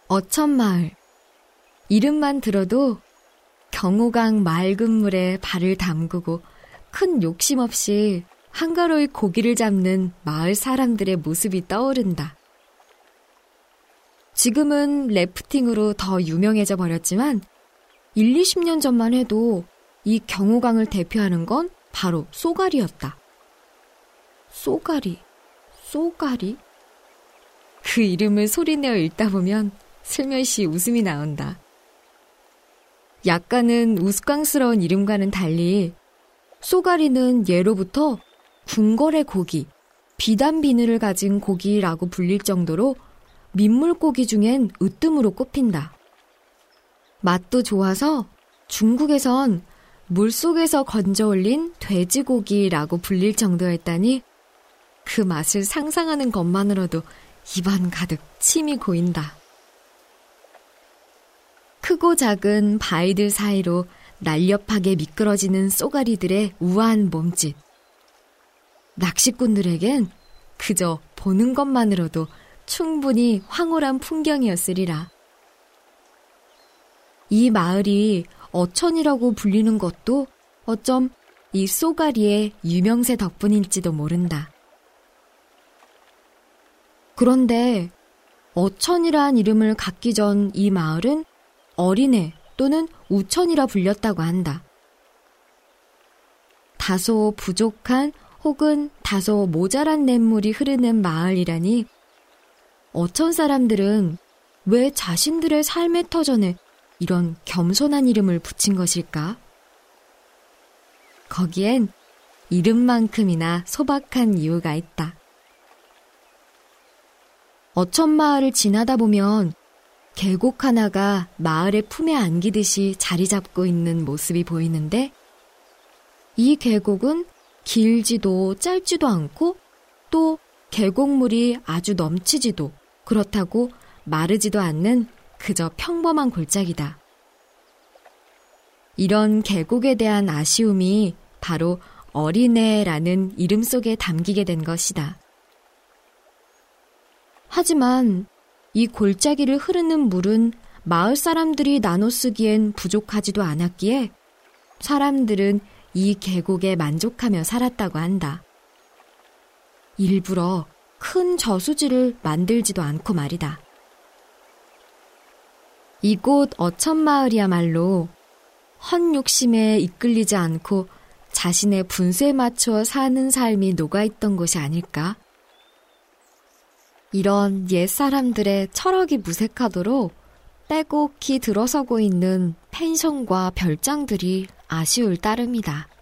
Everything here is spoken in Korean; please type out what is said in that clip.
어천마을. 이름만 들어도 경호강 맑은 물에 발을 담그고 큰 욕심 없이 한가로이 고기를 잡는 마을 사람들의 모습이 떠오른다. 지금은 래프팅으로 더 유명해져 버렸지만 20년 전만 해도 이 경호강을 대표하는 건 바로 쏘가리였다. 쏘가리. 그 이름을 소리내어 읽다 보면 슬며시 웃음이 나온다. 약간은 우스꽝스러운 이름과는 달리 쏘가리는 예로부터 궁궐의 고기, 비단 비늘을 가진 고기라고 불릴 정도로 민물고기 중엔 으뜸으로 꼽힌다. 맛도 좋아서 중국에선 물속에서 건져 올린 돼지고기라고 불릴 정도였다니 그 맛을 상상하는 것만으로도 입안 가득 침이 고인다. 크고 작은 바위들 사이로 날렵하게 미끄러지는 쏘가리들의 우아한 몸짓. 낚시꾼들에겐 그저 보는 것만으로도 충분히 황홀한 풍경이었으리라. 이 마을이 어천이라고 불리는 것도 어쩜 이 쏘가리의 유명세 덕분일지도 모른다. 그런데 어천이란 이름을 갖기 전 이 마을은 어린애 또는 우천이라 불렸다고 한다. 다소 부족한 혹은 다소 모자란 냇물이 흐르는 마을이라니 어천 사람들은 왜 자신들의 삶의 터전에 이런 겸손한 이름을 붙인 것일까? 거기엔 이름만큼이나 소박한 이유가 있다. 어천마을을 지나다 보면 계곡 하나가 마을의 품에 안기듯이 자리 잡고 있는 모습이 보이는데 이 계곡은 길지도 짧지도 않고 또 계곡물이 아주 넘치지도 그렇다고 마르지도 않는 그저 평범한 골짜기다. 이런 계곡에 대한 아쉬움이 바로 어린애라는 이름 속에 담기게 된 것이다. 하지만 이 골짜기를 흐르는 물은 마을 사람들이 나눠 쓰기엔 부족하지도 않았기에 사람들은 이 계곡에 만족하며 살았다고 한다. 일부러 큰 저수지를 만들지도 않고 말이다. 이곳 어천마을이야말로 헛욕심에 이끌리지 않고 자신의 분수에 맞추어 사는 삶이 녹아있던 곳이 아닐까? 이런 옛사람들의 철학이 무색하도록 빼곡히 들어서고 있는 펜션과 별장들이 아쉬울 따름이다.